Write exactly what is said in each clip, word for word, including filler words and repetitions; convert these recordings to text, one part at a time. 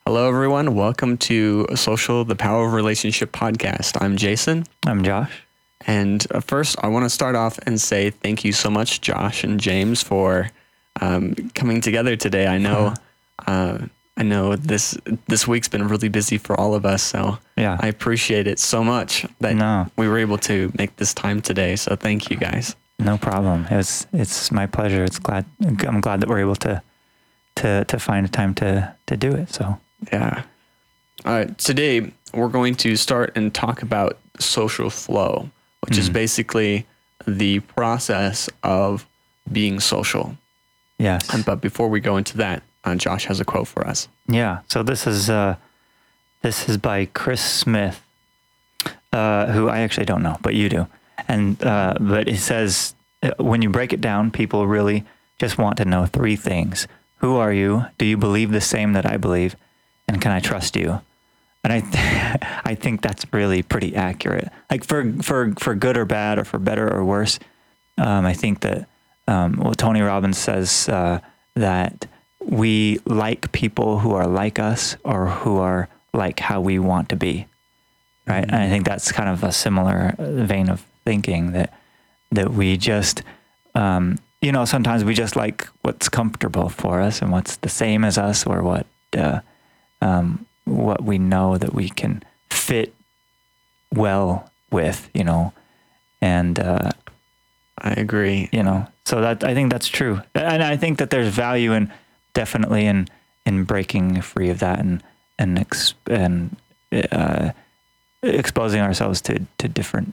Hello, everyone. Welcome to Social, the Power of Relationship podcast. I'm Jason. I'm Josh. And uh, first, I want to start off and say thank you so much, Josh and James, for um, coming together today. I know, uh, I know this this week's been really busy for all of us, so Yeah. I appreciate it so much that No. we were able to make this time today. So thank you, guys. No problem. It's it's my pleasure. It's glad I'm glad that we're able to to to find a time to to do it. So Yeah. All right. Today, we're going to start and talk about social flow, which is Mm. basically the process of being social. yes. And, but before we go into that, uh, Josh has a quote for us. Yeah. So this is uh this is by Chris Smith, uh, who I actually don't know, but you do. And uh, but it says uh, when you break it down, people really just want to know three things: who are you? Do you believe the same that I believe? And can I trust you? And I, th- I think that's really pretty accurate. Like for for for good or bad, or for better or worse. Um, I think that um, well, Tony Robbins says uh, that we like people who are like us or who are like how we want to be, right? Mhm. And I think that's kind of a similar vein of thinking that that we just, um, you know, sometimes we just like what's comfortable for us and what's the same as us, or what uh, um, what we know that we can fit well with, you know, and. Uh, I agree. you know, so that I think that's true, and I think that there's value in definitely in in breaking free of that and and ex, and uh, exposing ourselves to to different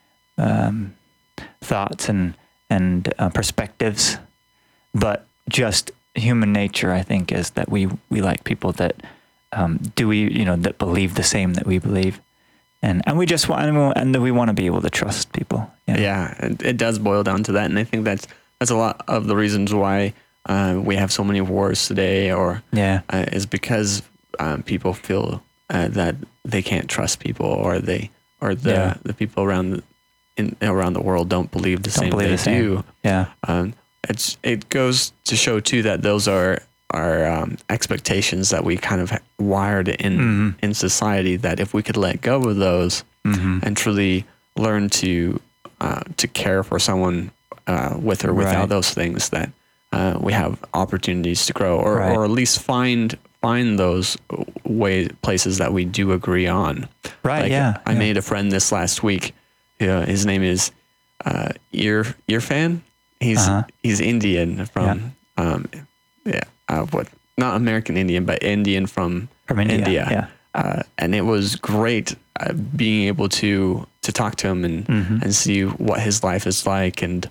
um, thoughts and and uh, perspectives. But just human nature, I think, is that we we like people that um, do we you know that believe the same that we believe. And and we just want and we want to be able to trust people. You know? Yeah, it, it does boil down to that. And I think that's, that's a lot of the reasons why uh, we have so many wars today, or Yeah. uh, is because um, people feel uh, that they can't trust people, or they or the Yeah. the people around the, in around the world don't believe the Don't same believe they the same. do. Yeah. Um, it's it goes to show too that those are are um, expectations that we kind of wired in Mhm. in society. That if we could let go of those Mm-hmm. and truly learn to uh, to care for someone uh, with or without Right. those things, that uh, we have opportunities to grow, or Right. or at least find find those way places that we do agree on. Right. Like, yeah. I yeah. made a friend this last week. Uh, his name is uh, Ear Irfan. He's Uh-huh. he's Indian from um, yeah uh, what not American Indian, but Indian from from India. India. Yeah. Uh, and it was great uh, being able to to talk to him and Mhm. and see what his life is like. And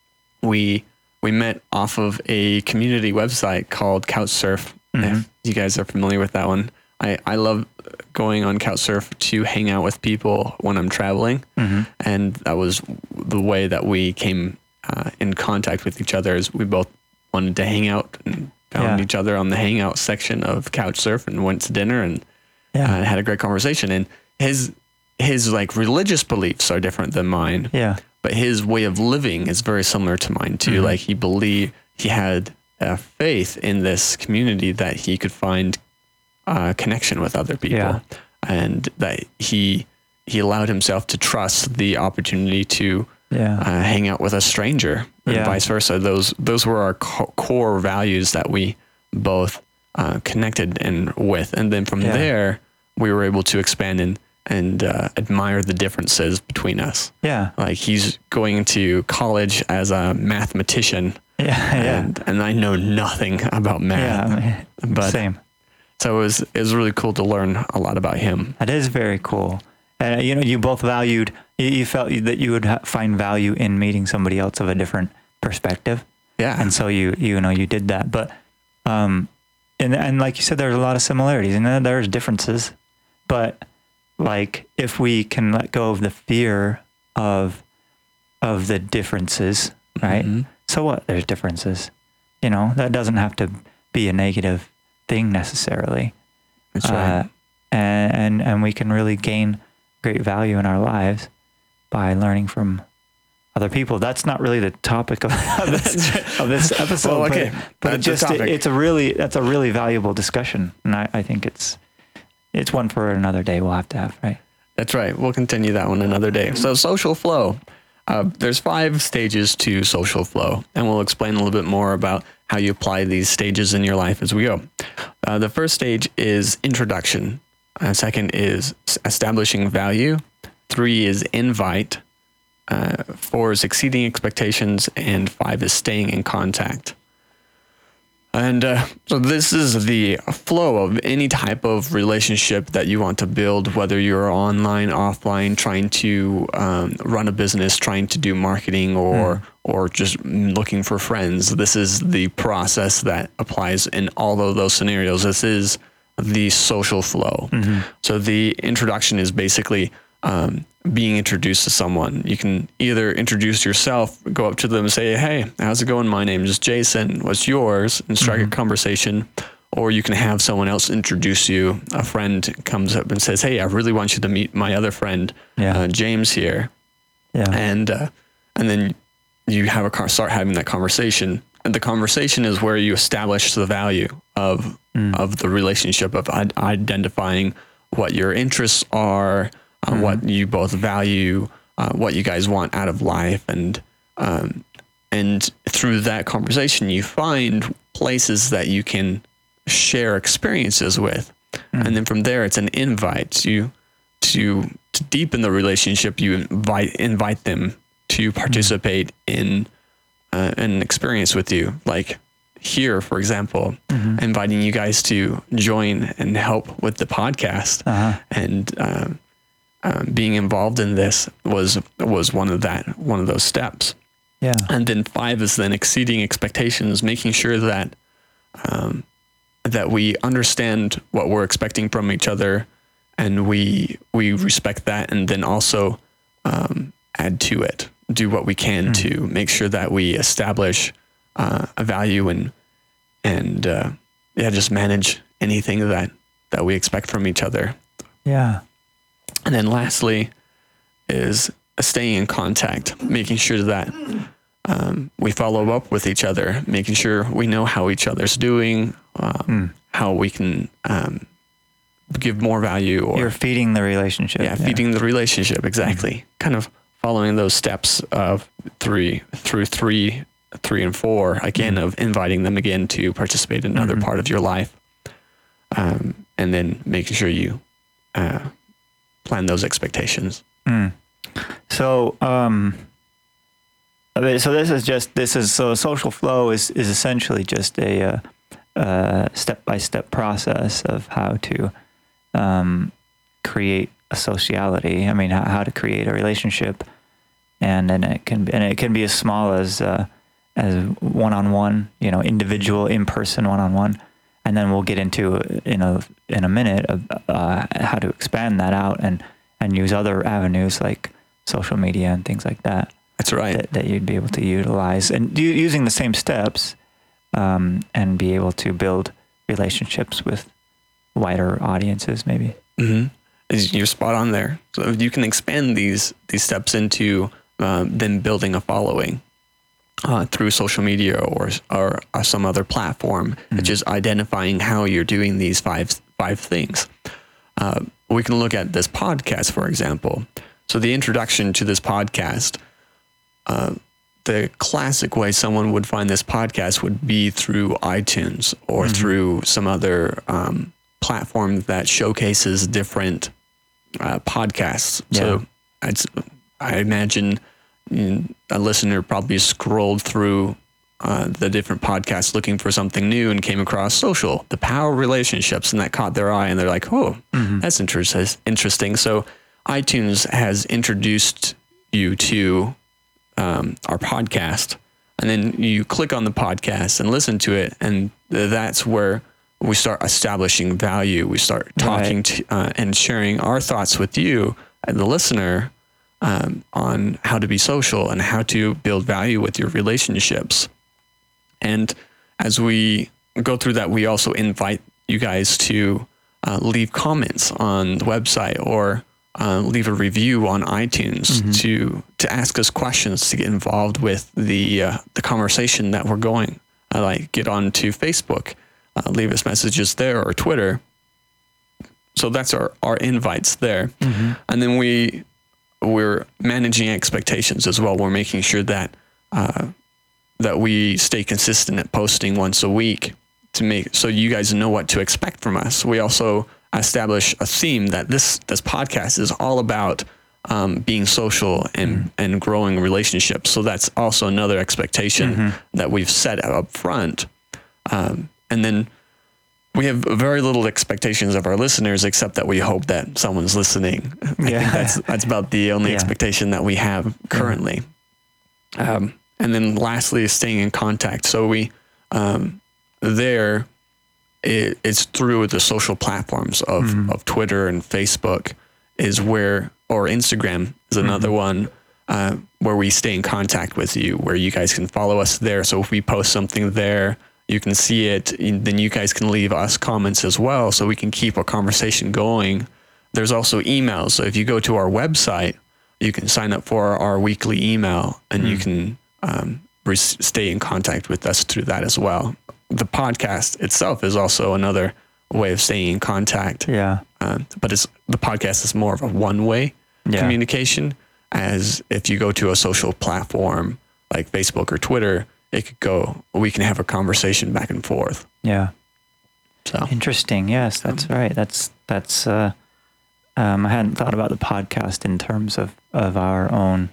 we we met off of a community website called Couchsurf. Mhm. If you guys are familiar with that one, I I love going on Couchsurf to hang out with people when I'm traveling, Mhm. and that was the way that we came uh, in contact with each other. Is we both wanted to hang out and found Yeah. each other on the hangout section of Couchsurf and went to dinner and Yeah. uh, had a great conversation. And his his like religious beliefs are different than mine, yeah. but his way of living is very similar to mine too. Mhm. Like he believed, he had a faith in this community that he could find uh, connection with other people, Yeah. and that he he allowed himself to trust the opportunity to Yeah. uh, hang out with a stranger, and Yeah. vice versa. Those those were our co- core values that we both uh, connected and with, and then from Yeah. there we were able to expand and and uh, admire the differences between us. Yeah. Like he's going to college as a mathematician, Yeah. Yeah. and and I know nothing about Yeah. math, I mean, but same. so it was it was really cool to learn a lot about him. That is very cool. And uh, you know, you both valued. You, you felt that you would ha- find value in meeting somebody else of a different perspective, Yeah, and so you you know you did that. But um, and and like you said, there's a lot of similarities, and then there's differences. But like, if we can let go of the fear of of the differences, right? Mhm. So what? There's differences. You know, that doesn't have to be a negative thing necessarily. that's right. Uh, and, and and we can really gain great value in our lives by learning from other people. That's not really the topic of, of this of this episode. Well, okay. But, but it That's the just it, topic. it's a really that's a really valuable discussion, and I, I think it's it's one for another day. We'll have to have, right? That's right. We'll continue that one another day. So social flow. Uh, there's five stages to social flow, and we'll explain a little bit more about how you apply these stages in your life as we go. Uh, the first stage is introduction. Uh, second is s- establishing value. Three is invite. Uh, four is exceeding expectations, and five is staying in contact. And uh, so this is the flow of any type of relationship that you want to build, whether you're online, offline, trying to um, run a business, trying to do marketing, or mm. or just looking for friends. This is the process that applies in all of those scenarios. This is the social flow. Mm-hmm. So the introduction is basically um, being introduced to someone. You can either introduce yourself, go up to them and say, hey, how's it going? My name is Jason. What's yours? And strike mm-hmm. a conversation. Or you can have someone else introduce you. A friend comes up and says, hey, I really want you to meet my other friend, yeah. uh, James here. Yeah. And uh, and then you have a car, start having that conversation. And the conversation is where you establish the value of mm. of the relationship, of I- identifying what your interests are, Uh, mm-hmm. what you both value, uh, what you guys want out of life, and um, and through that conversation, you find places that you can share experiences with, mm-hmm. and then from there, it's an invite to to to deepen the relationship. You invite invite them to participate mm-hmm. in uh, an experience with you, like here, for example, mm-hmm. inviting you guys to join and help with the podcast, uh-huh. and. Um, Um, being involved in this was was one of that one of those steps. Yeah. And then five is then exceeding expectations, making sure that um, that we understand what we're expecting from each other, and we we respect that, and then also um, add to it, do what we can mm. to make sure that we establish uh, a value and and uh, yeah, just manage anything that that we expect from each other. Yeah. And then lastly is staying in contact, making sure that um, we follow up with each other, making sure we know how each other's doing, um, mm. how we can um, give more value. Or You're feeding the relationship. Yeah, yeah. feeding the relationship, exactly. Mm. Kind of following those steps of three through three, three and four, again, mm. of inviting them again to participate in another mm-hmm. part of your life. Um, and then making sure you... Uh, plan those expectations. Mm. So, um, so this is just, this is, so social flow is, is essentially just a, uh, uh, step-by-step process of how to, um, create a sociality. I mean, how, how to create a relationship. And then it can, and it can be as small as, uh, as one-on-one, you know, individual, in-person, one-on-one. And then we'll get into, in a in a minute, of, uh, how to expand that out and, and use other avenues like social media and things like that. That's right. That, that you'd be able to utilize, and u- using the same steps, um, and be able to build relationships with wider audiences, maybe. Mm-hmm. You're spot on there. So you can expand these these steps into um, then building a following. Uh, through social media or, or or some other platform, mm-hmm. just identifying how you're doing these five five things. Uh, we can look at this podcast, for example. So the introduction to this podcast, uh, the classic way someone would find this podcast would be through iTunes or mm-hmm. through some other um, platform that showcases different uh, podcasts. Yeah. So I'd, I imagine a listener probably scrolled through uh, the different podcasts looking for something new and came across social, the power of relationships, and that caught their eye, and they're like, oh, mm-hmm. that's inter- interesting. So iTunes has introduced you to um, our podcast, and then you click on the podcast and listen to it, and that's where we start establishing value. We start talking right. to, uh, and sharing our thoughts with you, and the listener, Um, on how to be social and how to build value with your relationships. And as we go through that, we also invite you guys to uh, leave comments on the website or uh, leave a review on iTunes mm-hmm. to to ask us questions, to get involved with the uh, the conversation that we're going. Uh, like get onto Facebook, uh, leave us messages there, or Twitter. So that's our, our invites there. Mm-hmm. And then we we're managing expectations as well. We're making sure that uh, that we stay consistent at posting once a week to make so you guys know what to expect from us. We also establish a theme that this this podcast is all about um, being social and mm-hmm. and growing relationships. So that's also another expectation mm-hmm. that we've set up front. Um, and then we have very little expectations of our listeners, except that we hope that someone's listening. I yeah. think that's that's about the only yeah. expectation that we have currently. Mm-hmm. Um, and then lastly is staying in contact. So we um, there it, it's through the social platforms of, mm-hmm. of Twitter and Facebook is where, or Instagram is another mm-hmm. one uh, where we stay in contact with you, where you guys can follow us there. So if we post something there, you can see it, then you guys can leave us comments as well, so we can keep a conversation going. There's also emails. So if you go to our website, you can sign up for our weekly email, and mm. you can um, re- stay in contact with us through that as well. The podcast itself is also another way of staying in contact. Yeah. Um, but it's the podcast is more of a one-way yeah. communication, as if you go to a social platform like Facebook or Twitter, it could go, we can have a conversation back and forth. Yeah. So interesting. Yes, that's um, right. That's, that's, uh, um, I hadn't thought about the podcast in terms of, of our own,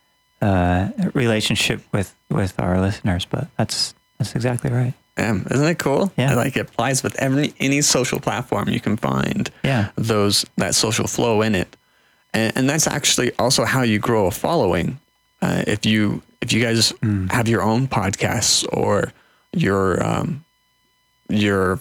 uh, relationship with, with our listeners, but that's, that's exactly right. Um, isn't it cool? Yeah. Like it applies with every, any social platform you can find yeah. those, that social flow in it. And, and that's actually also how you grow a following. Uh, if you, If you guys mm. have your own podcasts, or you're um, you're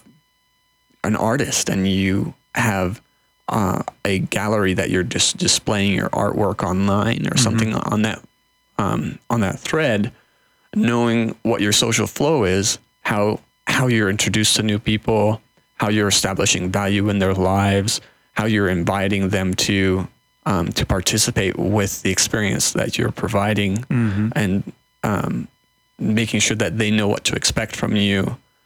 an artist and you have uh, a gallery that you're just displaying your artwork online or mm-hmm. something on that um, on that thread, knowing what your social flow is, how how you're introduced to new people, how you're establishing value in their lives, how you're inviting them to Um, to participate with the experience that you're providing, mm-hmm. and um, making sure that they know what to expect from you,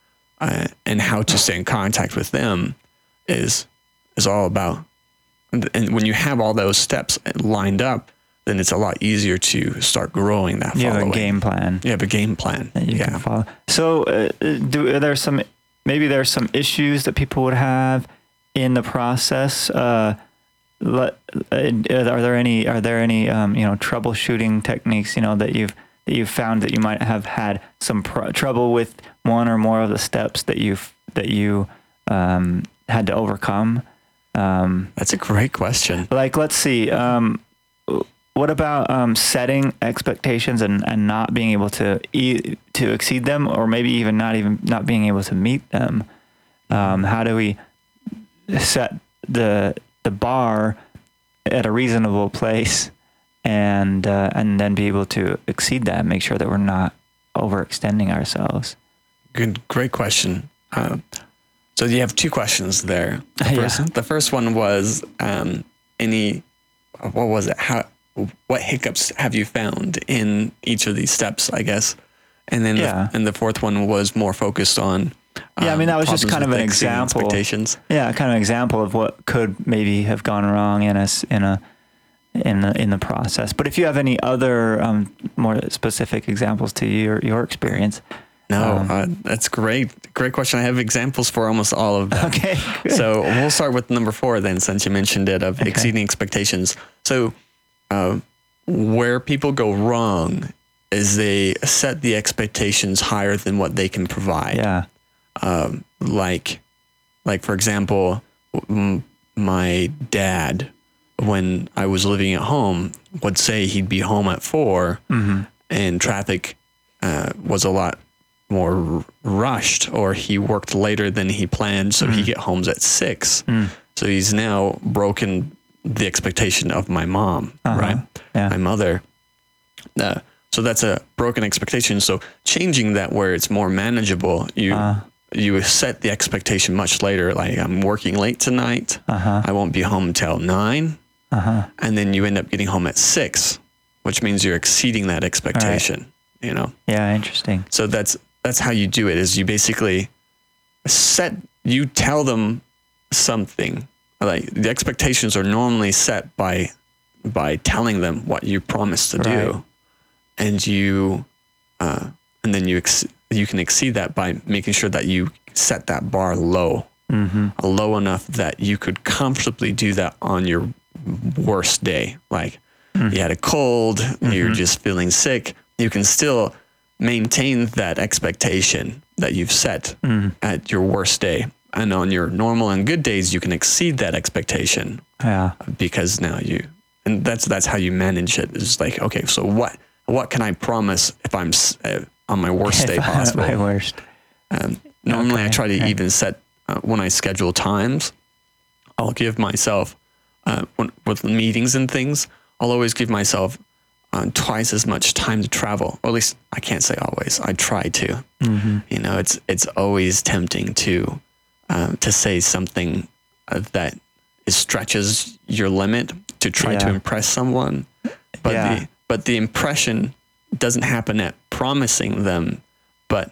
uh, and how to stay in contact with them is is all about. And, and when you have all those steps lined up, then it's a lot easier to start growing that you following. have a game plan. You have a game plan. That you yeah. can follow. So, uh, do are there some maybe there's some issues that people would have in the process? Uh, Let, uh, are there any are there any um, you know troubleshooting techniques you know that you've that you've found that you might have had some pr- trouble with one or more of the steps that you've that you um, had to overcome? Um, That's a great question. Like, let's see, um, what about um, setting expectations and, and not being able to e- to exceed them, or maybe even not even not being able to meet them? Um, how do we set the the bar at a reasonable place, and uh, and then be able to exceed that, and make sure that we're not overextending ourselves? Good, great question. Uh, so you have two questions there. The first, yeah. the first one was um, any, what was it? How, what hiccups have you found in each of these steps, I guess? And then yeah. the, and the fourth one was more focused on. Yeah, I mean, that was just kind of an example. Expectations. Yeah, kind of an example of what could maybe have gone wrong in a, in a in the in the process. But if you have any other um, more specific examples to your your experience. No, um, uh, that's great. Great question. I have examples for almost all of them. Okay. Good. So we'll start with number four then, since you mentioned it, of okay. exceeding expectations. So uh, where people go wrong is they set the expectations higher than what they can provide. Yeah. Um, like, like for example, m- my dad, when I was living at home, would say he'd be home at four, mm-hmm. and traffic uh, was a lot more r- rushed, or he worked later than he planned, so mm-hmm. he'd get home at six. Mm. So he's now broken the expectation of my mom, uh-huh. right? Yeah. My mother. Uh, so that's a broken expectation. So changing that where it's more manageable, you. Uh. You set the expectation much later. Like, I'm working late tonight. Uh-huh. I won't be home till nine. Uh-huh. and then you end up getting home at six, which means you're exceeding that expectation. You know. Yeah, interesting. So that's that's how you do it. Is you basically set you tell them something. Like the expectations are normally set by by telling them what you promised to Right. do, and you uh, and then you ex- you can exceed that by making sure that you set that bar low, Mm-hmm. low enough that you could comfortably do that on your worst day. Like you had a cold, you're just feeling sick, you can still maintain that expectation that you've set at your worst day. And on your normal and good days, you can exceed that expectation Yeah. because now you, and that's that's how you manage it. It's like, okay, so what what can I promise if I'm s- uh, on my worst day If I'm at possible? my worst. Um, normally, I Okay, try to okay. even set uh, when I schedule times. I'll give myself uh, when, with meetings and things. I'll always give myself uh, twice as much time to travel. Or at least I can't say always. I try to. Mm-hmm. You know, it's it's always tempting to um, to say something uh, that is stretches your limit to try to Yeah. impress someone, but Yeah. the but the impression doesn't happen at promising them, but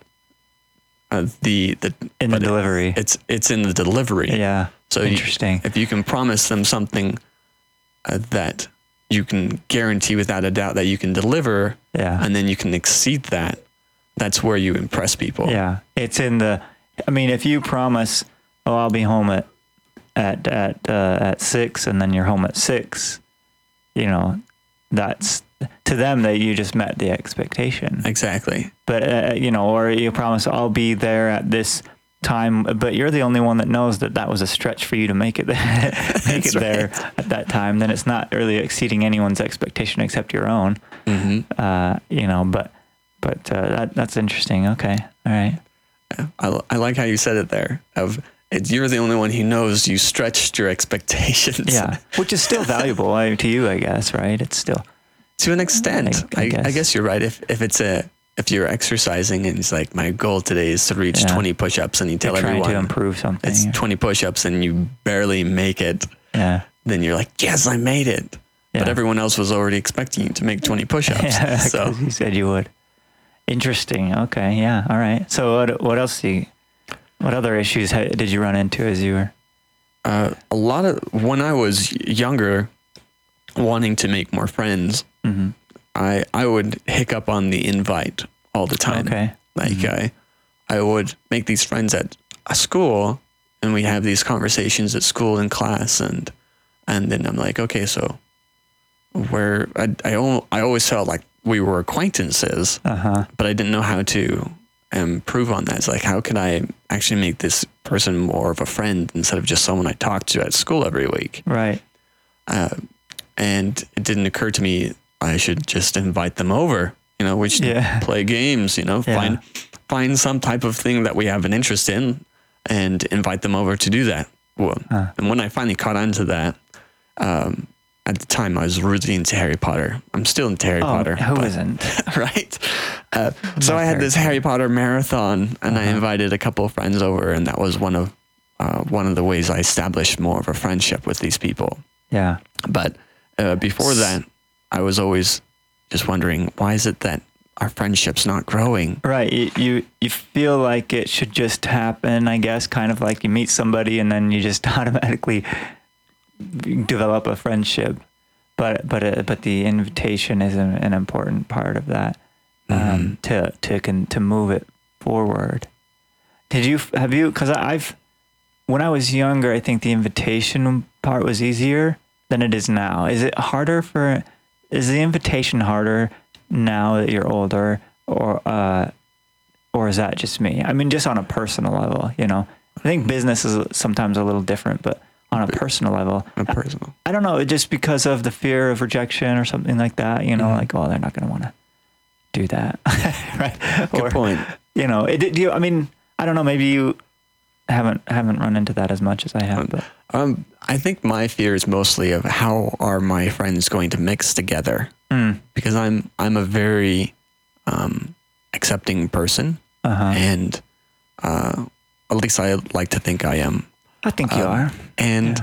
uh, the the In the but it- delivery. it's it's in the delivery. Yeah. So you- Interesting. if you can promise them something uh, that you can guarantee without a doubt that you can deliver, Yeah. and then you can exceed that, that's where you impress people. Yeah, it's in the. I mean, if you promise, "Oh, I'll be home at at at uh, at six," and then you're home at six, you know, that's to them that you just met the expectation. Exactly. But uh, you know, or you promise, "I'll be there at this time," but you're the only one that knows that that was a stretch for you to make it there, make it That's there right. at that time. Then it's not really exceeding anyone's expectation except your own. hmm Uh, you know, but but uh, that that's interesting. Okay, all right. I, I like how you said it there. Of it's, you're the only one who knows you stretched your expectations. Yeah, which is still valuable I, to you, I guess, right? It's still To an extent, I- I I, I, guess. guess. you're right. If if it's a if you're exercising and it's like my goal today is to reach Yeah. twenty push-ups, and you tell you're trying everyone to improve something. it's or- twenty push-ups and you barely make it, yeah, then you're like, yes, I made it. But Yeah. everyone else was already expecting you to make twenty push-ups. yeah, So 'cause you said you would. Interesting. Okay. Yeah. All right. So what what else do you? What other issues ha- did you run into as you were? uh, a lot of when I was younger, wanting to make more friends, Mm-hmm. I I would hiccup on the invite all the time. Okay. Like I, I would make these friends at a school, and we have these conversations at school in class, and and then I'm like, okay, so where I I, al- I always felt like we were acquaintances, Uh huh. but I didn't know how to improve on that. It's like, how can I actually make this person more of a friend instead of just someone I talk to at school every week? Right. Uh, and it didn't occur to me I should just invite them over. You know, we should Yeah. play games. You know, Yeah. find find some type of thing that we have an interest in, and invite them over to do that. Well, Huh. and when I finally caught on to that, um, at the time I was really into Harry Potter. I'm still into Harry Oh, Potter. who but- isn't? right? Uh, so Love I had Harry this Harry Potter marathon, and I Uh-huh. invited a couple of friends over, and that was one of uh, one of the ways I established more of a friendship with these people. Yeah. But uh, before that, I was always just wondering, why is it that our friendship's not growing? Right. You, you you feel like it should just happen, I guess, kind of like you meet somebody and then you just automatically develop a friendship. But but uh, but the invitation is an, an important part of that um, Mhm. to to can to move it forward. Did you have you? Because I've when I was younger, I think the invitation part was easier than it is now. Is it harder for? Is the invitation harder now that you're older, or uh, or is that just me? I mean, just on a personal level, you know. I think business is sometimes a little different, but on a personal level, A personal. I don't know, just because of the fear of rejection or something like that, you know, Mhm. like, oh, they're not going to want to do that, right? Good Or, point. you know, it, do you, I mean, I don't know, maybe you haven't haven't run into that as much as I have, but Um, I think my fear is mostly of how are my friends going to mix together, mm, because I'm I'm a very um, accepting person, uh-huh. and uh, at least I like to think I am. I think you Um, are. And Yeah.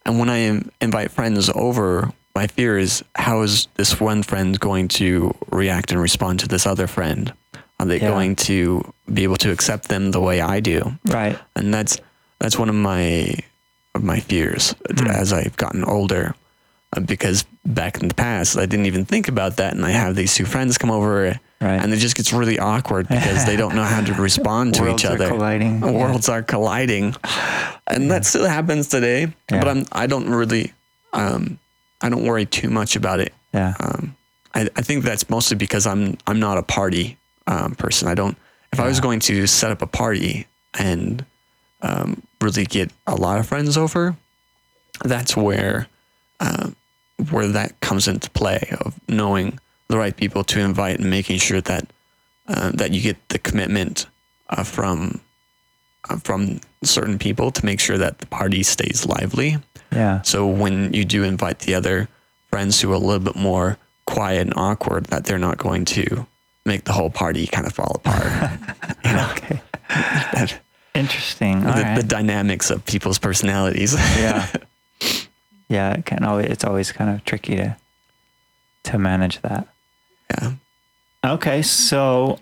and when I im- invite friends over, my fear is, how is this one friend going to react and respond to this other friend? Are they Yeah. going to be able to accept them the way I do? Right. And that's that's one of my of my fears Mm. as I've gotten older, uh, because back in the past I didn't even think about that, and I have these two friends come over, Right. and it just gets really awkward because they don't know how to respond to Worlds each are other. colliding. The Worlds are colliding, and that still happens today. Yeah. But I'm I don't really um, I don't worry too much about it. Yeah. Um, I, I think that's mostly because I'm I'm not a party um, person. I don't. If I was Yeah. going to set up a party and um, really get a lot of friends over, that's where uh, where that comes into play, of knowing the right people to invite and making sure that uh, that you get the commitment uh, from uh, from certain people to make sure that the party stays lively. Yeah. So when you do invite the other friends who are a little bit more quiet and awkward, that they're not going to make the whole party kind of fall apart. You know? Okay. That- Interesting. All the, right. the dynamics of people's personalities. Yeah. Yeah. It can always, it's always kind of tricky to, to manage that. Yeah. Okay. So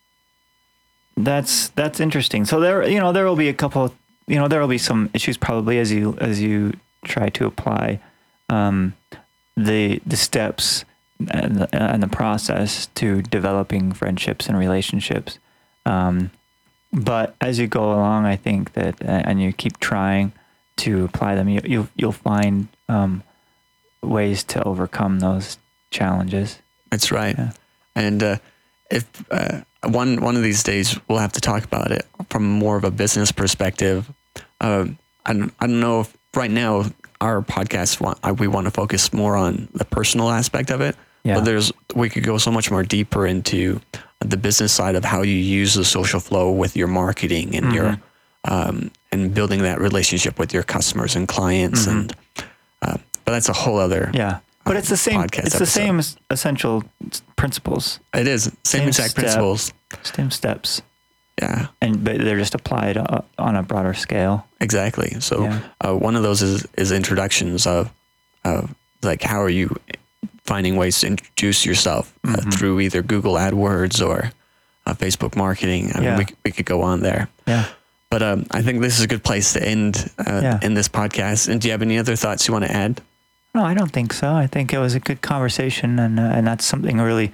that's, that's interesting. So there, you know, there will be a couple, you know, there will be some issues probably as you, as you try to apply, um, the, the steps and the, and the process to developing friendships and relationships. Um, but as you go along, I think that, uh, and you keep trying to apply them, you, you you'll find um, ways to overcome those challenges. That's right. Yeah. And uh, if uh, one one of these days we'll have to talk about it from more of a business perspective. Uh, I don't I don't know if right now our podcast want, uh, we want to focus more on the personal aspect of it. Yeah. But there's we could go so much more deeper into the business side of how you use the social flow with your marketing and Mm-hmm. your um, and building that relationship with your customers and clients. Mm-hmm. And uh, but that's a whole other. Yeah, but it's the same. podcast It's the episode. same s- essential s- principles, It is same, Same exact step. principles. same steps, Yeah. and but they're just applied uh, on a broader scale. Exactly. So Yeah. uh, one of those is, is introductions of, of like, how are you finding ways to introduce yourself uh, Mhm. through either Google AdWords or uh, Facebook marketing. I mean, Yeah. we, c- we could go on there. Yeah. But um, I think this is a good place to end uh, Yeah. in this podcast. And do you have any other thoughts you want to add? No, I don't think so. I think it was a good conversation, and uh, and that's something really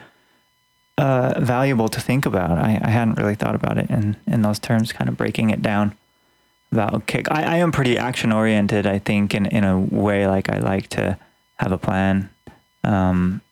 uh, valuable to think about. I, I hadn't really thought about it in, in those terms, kind of breaking it down. About okay, I, I am pretty action oriented. I think in in a way, like I like to have a plan, um,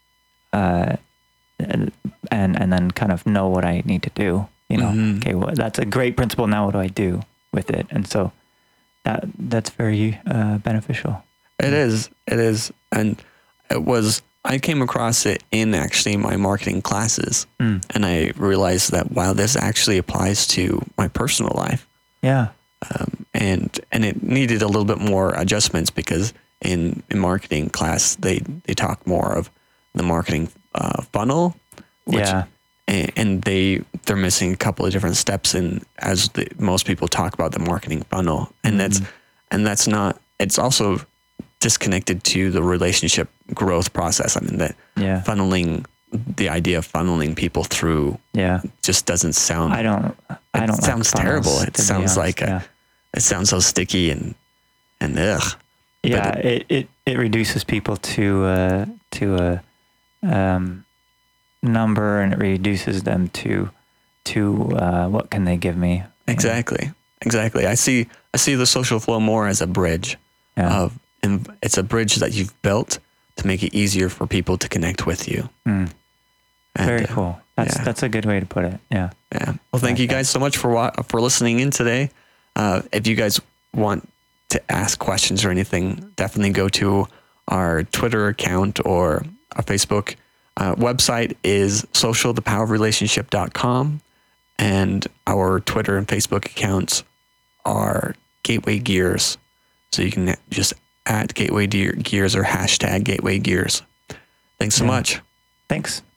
uh, and and then kind of know what I need to do. You know, Mhm. okay, well, that's a great principle. Now, what do I do with it? And so that that's very uh, beneficial. It is. It is. And it was, I came across it in actually my marketing classes. Mm. And I realized that, wow, this actually applies to my personal life. Yeah. Um, and and it needed a little bit more adjustments because in, in marketing class, they, they talk more of the marketing uh, funnel. Which, Yeah. And, and they, they're missing a couple of different steps in, as the, most people talk about the marketing funnel. And that's, Mhm. and that's not, it's also disconnected to the relationship growth process. I mean, that Yeah. funneling, the idea of funneling people through Yeah. just doesn't sound, I don't. I it don't. sounds like terrible. funnels, It to be sounds honest. like a, yeah. it sounds so sticky and, and ugh. Yeah. It, it it reduces people to uh, to a um, number, and it reduces them to to uh, what can they give me? Exactly. Exactly. I see, I see the social flow more as a bridge Yeah. of, and it's a bridge that you've built to make it easier for people to connect with you. Mm. And, Very uh, cool. That's yeah. that's a good way to put it. Yeah. Yeah. Well, thank you guys so much for wa- for listening in today. Uh, if you guys want to ask questions or anything, definitely go to our Twitter account or our Facebook. Uh, website is social the power of relationship dot com, and our Twitter and Facebook accounts are Gateway Gears. So you can just at Gateway Gears or hashtag Gateway Gears. Thanks so Yeah. much. Thanks.